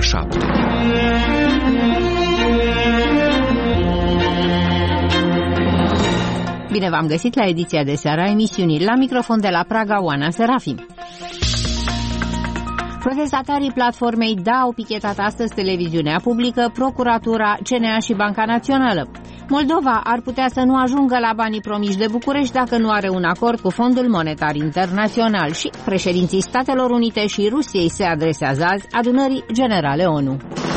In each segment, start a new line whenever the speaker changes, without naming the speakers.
7.
Bine v-am găsit la ediția de seară a emisiunii. La microfon de la Praga, Oana Serafim. Protestatarii platformei DA au pichetat astăzi televiziunea publică, Procuratura, CNA și Banca Națională. Moldova ar putea să nu ajungă la banii promiși de București dacă nu are un acord cu Fondul Monetar Internațional și președinții Statelor Unite și Rusiei se adresează azi Adunării Generale ONU.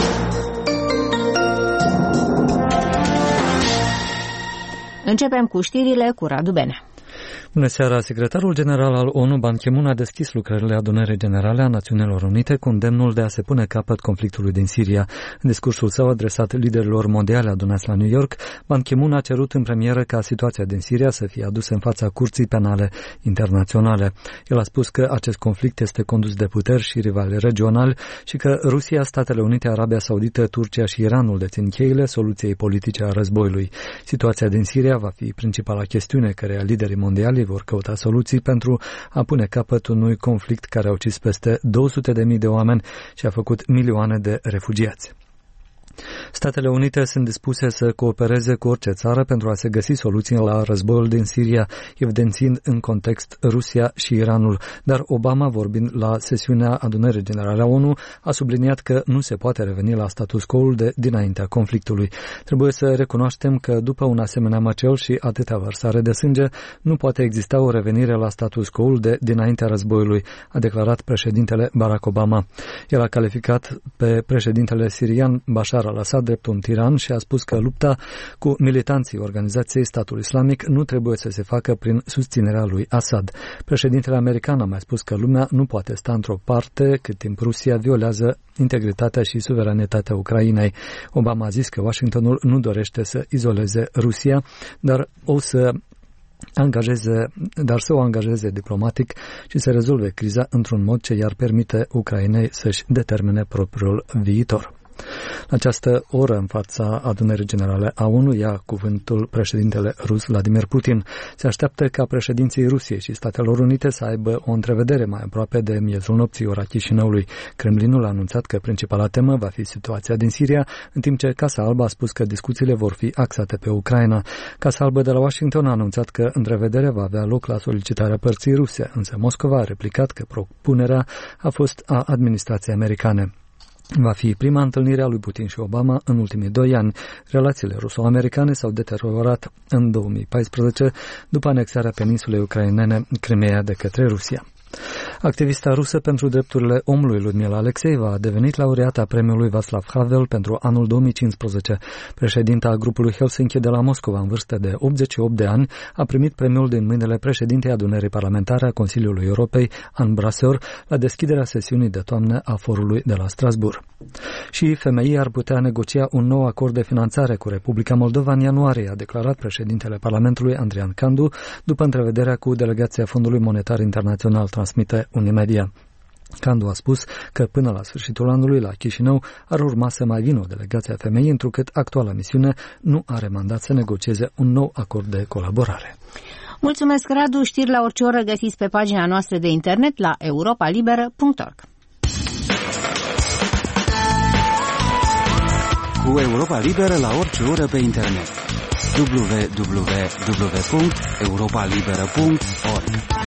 Începem cu știrile cu Radu Benea.
Bună seara! Secretarul general al ONU, Ban Ki-moon, a deschis lucrările Adunării Generale a Națiunilor Unite cu îndemnul de a se pune capăt conflictului din Siria. În discursul său adresat liderilor mondiale adunați la New York, Ban Ki-moon a cerut în premieră ca situația din Siria să fie adusă în fața Curții Penale Internaționale. El a spus că acest conflict este condus de puteri și rivali regionali și că Rusia, Statele Unite, Arabia Saudită, Turcia și Iranul dețin cheile soluției politice a războiului. Situația din Siria va fi principala chestiune căreia liderii mondiali vor căuta soluții pentru a pune capăt unui conflict care a ucis peste 200.000 de oameni și a făcut milioane de refugiați. Statele Unite sunt dispuse să coopereze cu orice țară pentru a se găsi soluții la războiul din Siria, evidențiind în context Rusia și Iranul. Dar Obama, vorbind la sesiunea Adunării Generale a ONU, a subliniat că nu se poate reveni la status quo-ul de dinaintea conflictului. Trebuie să recunoaștem că după un asemenea macel și atâtea vărsare de sânge, nu poate exista o revenire la status quo-ul de dinaintea războiului, a declarat președintele Barack Obama. El a calificat pe președintele sirian Bashar al-Assad drept un tiran și a spus că lupta cu militanții organizației Statul Islamic nu trebuie să se facă prin susținerea lui Assad. Președintele american a mai spus că lumea nu poate sta într-o parte cât timp Rusia violează integritatea și suveranitatea Ucrainei. Obama a zis că Washingtonul nu dorește să izoleze Rusia, dar să o angajeze diplomatic și să rezolve criza într-un mod ce i-ar permite Ucrainei să-și determine propriul viitor. La această oră, în fața Adunării Generale a ONU, ia cuvântul președintele rus Vladimir Putin. Se așteaptă ca președinții Rusiei și Statelor Unite să aibă o întrevedere mai aproape de miezul nopții, ora Chișinăului. Kremlinul a anunțat că principala temă va fi situația din Siria, în timp ce Casa Albă a spus că discuțiile vor fi axate pe Ucraina. Casa Albă de la Washington a anunțat că întrevederea va avea loc la solicitarea părții ruse, însă Moscova a replicat că propunerea a fost a administrației americane. Va fi prima întâlnire a lui Putin și Obama în ultimii 2 ani. Relațiile ruso-americane s-au deteriorat în 2014 după anexarea peninsulei ucrainene Crimeea de către Rusia. Activista rusă pentru drepturile omului Ludmila Alexeeva a devenit laureata premiului Václav Havel pentru anul 2015. Președinta grupului Helsinki de la Moscova, în vârstă de 88 de ani, a primit premiul din mâinile președintei Adunării Parlamentare a Consiliului Europei, Anne Brasseur, la deschiderea sesiunii de toamnă a forului de la Strasbourg. Și FMI ar putea negocia un nou acord de finanțare cu Republica Moldova în ianuarie, a declarat președintele Parlamentului Andrian Candu, după întrevederea cu delegația Fondului Monetar Internațional, transmite Unimedia. Candu a spus că până la sfârșitul anului la Chișinău ar urma să mai vină o delegație a FMI, întrucât actuala misiune nu are mandat să negocieze un nou acord de colaborare.
Mulțumesc, Radu. Știri la orice oră găsiți pe pagina noastră de internet la europalibera.org.
Cu Europa Liberă la orice oră pe internet. www.europalibera.org